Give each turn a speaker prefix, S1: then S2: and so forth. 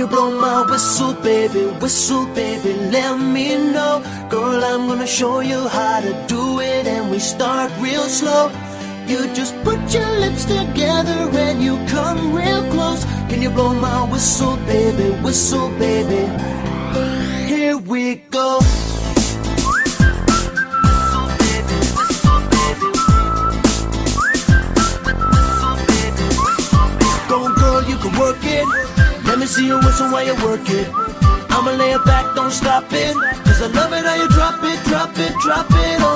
S1: you blow my whistle, baby, let me know. Girl, I'm gonna show you how to do it, and we start real slow. You just put your lips together and you come real close. Can you blow my whistle, baby, here we go. Go on, girl, you can work it. Let me see you whistle while you work it. I'ma lay it back, don't stop it, 'cause I love it how you drop it, drop it, drop it.